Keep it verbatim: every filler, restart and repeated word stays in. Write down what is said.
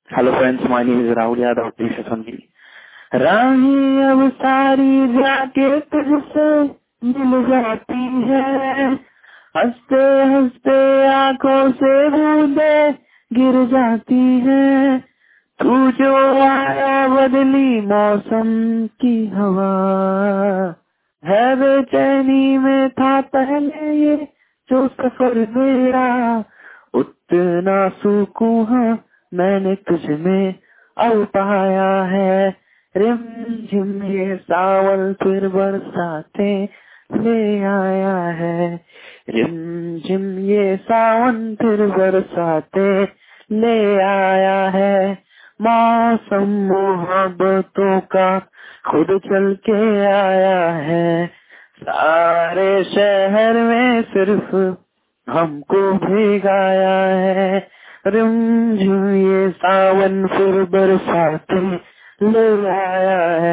Hello friends, my name is Rahul Yadav. Please सुन जी। राही अब सारी जाके तुझसे मिल जाती है, हंसते हंसते आंखों से बूंदे गिर जाती है। तू जो आया बदली मौसम की हवा, है बेचैनी में था पहले ये जो सफर मेरा। उतना सुकून हाँ मैंने तुझ में अब पाया है। रिम झिम ये सावन फिर बरसाते ले आया है। रिम झिम ये सावन फिर बरसाते ले आया है। मौसम मोहब्बतों का खुद चल के आया है। सारे शहर में सिर्फ हमको भिगाया है। रिमझिम ये सावन फिर बरसाते ले आया